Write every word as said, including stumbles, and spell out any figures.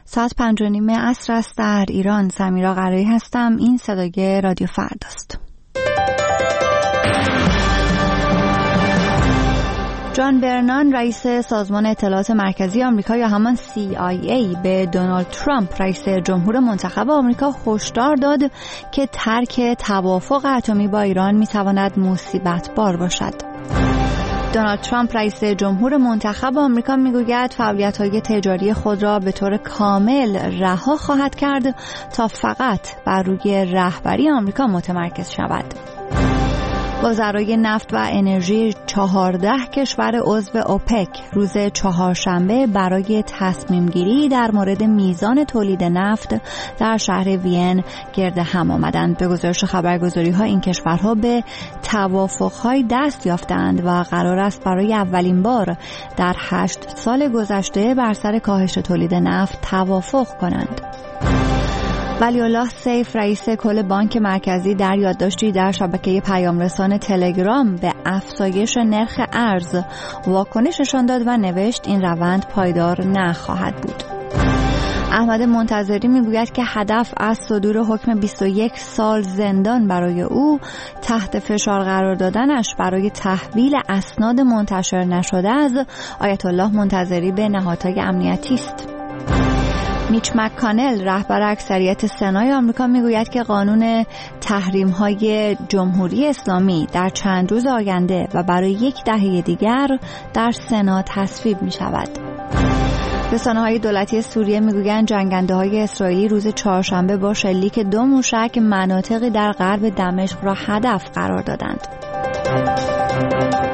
ساعت پنج و نیم عصر است در ایران. سمیرا قرایی هستم. این صدای رادیو فرداست. جان برنان رئیس سازمان اطلاعات مرکزی آمریکا یا همان سی آی ای به دونالد ترامپ رئیس جمهور منتخب آمریکا هشدار داد که ترک توافق اتمی با ایران میتواند مصیبت بار باشد. دونالد ترامپ رئیس جمهور منتخب آمریکا میگوید فعالیت‌های تجاری خود را به طور کامل رها خواهد کرد تا فقط بر روی رهبری آمریکا متمرکز شود. وزرای نفت و انرژی چهارده کشور عضو اوپک روز چهارشنبه برای تصمیم گیری در مورد میزان تولید نفت در شهر وین گرد هم آمدند. به گزارش خبرگزاری ها این کشورها به توافق‌های دست یافتند و قرار است برای اولین بار در هشت سال گذشته بر سر کاهش تولید نفت توافق کنند. ولی الله سیف رئیس کل بانک مرکزی در یادداشتی در شبکه پیامرسان تلگرام به افزایش نرخ ارز واکنش نشان داد و نوشت این روند پایدار نخواهد بود. احمد منتظری میگوید که هدف از صدور حکم بیست و یک سال زندان برای او تحت فشار قرار دادنش برای تحویل اسناد منتشر نشده از آیت الله منتظری به نهادهای امنیتی است. میچ مک‌کانل رهبر اکثریت سنای آمریکا میگوید که قانون تحریم‌های جمهوری اسلامی در چند روز آینده و برای یک دهه دیگر در سنا تصویب می‌شود. رسانه‌های دولتی سوریه میگویند جنگنده‌های اسرائیلی روز چهارشنبه با شلیک دو موشک مناطقی در غرب دمشق را هدف قرار دادند.